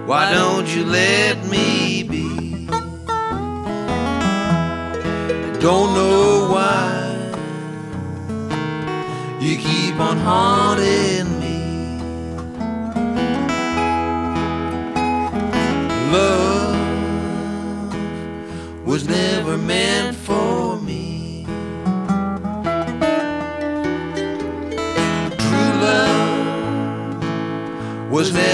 Why don't you let me be? I don't know why you keep on haunting me. Love was never meant for me. True love was never